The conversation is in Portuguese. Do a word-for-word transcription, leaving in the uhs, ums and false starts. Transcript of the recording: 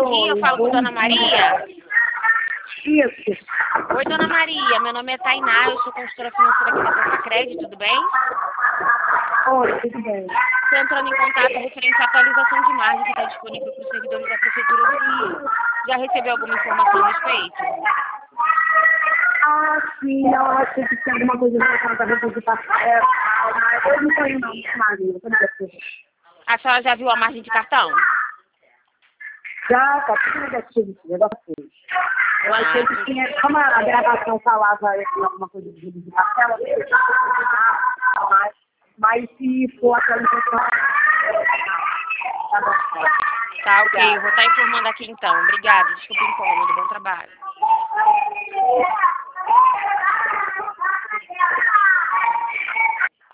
dia, eu falo com bom Dona dia. Maria. Isso. Oi, Dona Maria, meu nome é Tainá, eu sou consultora financeira aqui da Poupa Crédito, tudo bem? Oi, tudo bem. Estou entrando em contato referente à atualização de margem que está disponível para os servidores da Prefeitura do Rio. Já recebeu alguma informação a respeito? Ah, sim, eu achei que tinha alguma coisa relacionada a depositar. É, mas eu não tenho não, Maria, eu não sei. A senhora já viu a margem de cartão? Já, tá tudo negativo, sim, eu gostei. Eu achei que tinha, como a gravação falava assim, alguma coisa de de parcela, eu já mas, mas se for atualização, tá bom. Tá, ok, eu vou estar informando aqui então. Obrigada, desculpa o incômodo, bom trabalho.